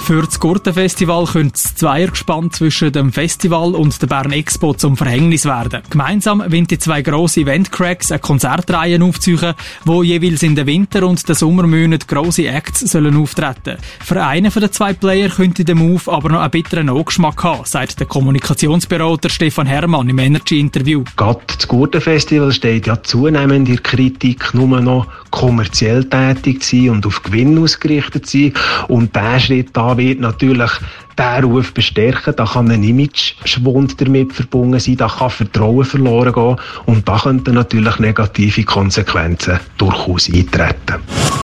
Für das Gurtenfestival könnte das Zweiergespann zwischen dem Festival und der Bern Expo zum Verhängnis werden. Gemeinsam wollen die zwei grosse Event-Cracks eine Konzertreihe aufziehen, wo jeweils in den Winter- und den Sommermonaten grosse Acts sollen auftreten. Für einen der zwei Player könnte der Move aber noch einen bitteren Nachgeschmack haben, sagt der Kommunikationsberater Stefan Herrmann im Energy-Interview. Gerade das Gurtenfestival steht ja zunehmend in der Kritik, nur noch kommerziell tätig zu sein und auf Gewinn ausgerichtet zu sein. Und dieser Schritt da wird natürlich diesen Ruf bestärken. Da kann ein Image-Schwund damit verbunden sein, da kann Vertrauen verloren gehen und da könnten natürlich negative Konsequenzen durchaus eintreten.